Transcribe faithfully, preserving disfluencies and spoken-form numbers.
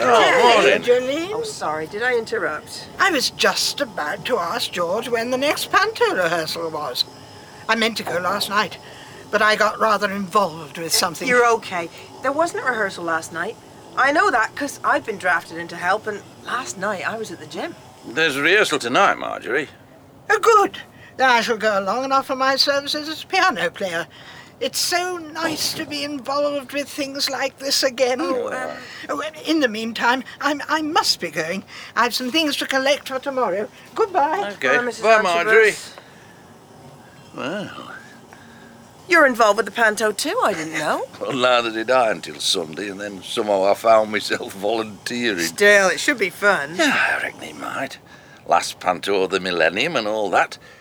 Oh, morning. Jolene. Oh, sorry, did I interrupt? I was just about to ask George when the next panto rehearsal was. I meant to go last night, but I got rather involved with something. You're okay. There wasn't a rehearsal last night. I know that because I've been drafted in to help, and last night I was at the gym. There's a rehearsal tonight, Marjorie. Oh, good. Then I shall go along and offer my services as a piano player. It's so nice to be involved with things like this again. Oh, um... oh, in the meantime, I'm, I must be going. I've some things to collect for tomorrow. Goodbye. Okay. Bye, Missus Bye, Marjorie. Archibald. Well, You're involved with the panto too, I didn't know. well, neither did I until Sunday, and then somehow I found myself volunteering. Still, it should be fun. Yeah, I reckon it might. Last panto of the millennium and all that.